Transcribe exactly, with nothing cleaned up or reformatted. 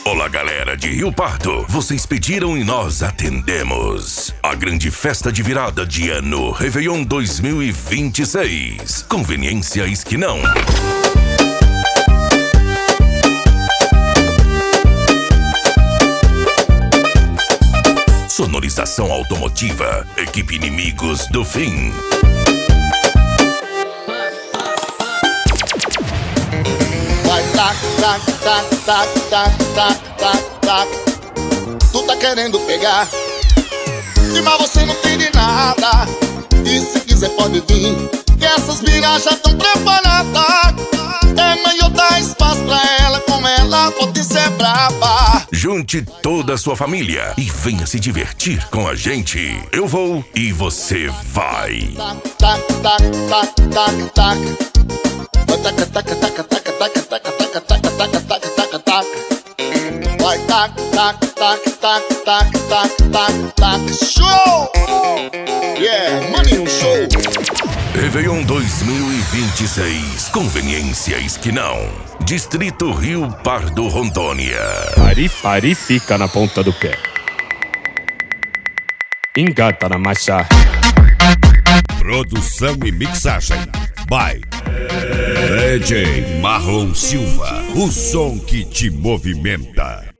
Olá, galera de Rio Pardo. Vocês pediram e nós atendemos. A grande festa de virada de ano Réveillon dois mil e vinte e seis. Conveniência Esquinão. Sonorização automotiva. Equipe Inimigos do Fim. Vai tac, tac, tac, tac, tac, tac, tac, tac. Tu tá querendo pegar, mas você não tem de nada. E se quiser pode vir, que essas miras já tão preparadas. É melhor dar espaço pra ela, com ela pode ser braba. Junte toda a sua família e venha se divertir com a gente. Eu vou e você vai. Tac, tac, tac, tac, tac, tac. Tac, tac, tac, tac, tac, tac, tac, tac, tac, tac, tac, tac, tac. Vai tac, tac, tac, tac, tac, tac, tac, tac. Show! Yeah, money um show. Réveillon dois mil e vinte e seis. Conveniência Esquinão. Distrito Rio Pardo, Rondônia. Ari, Ari fica na ponta do pé. Engata na marcha. Produção e mixagem by D J Marlon Silva. O som que te movimenta.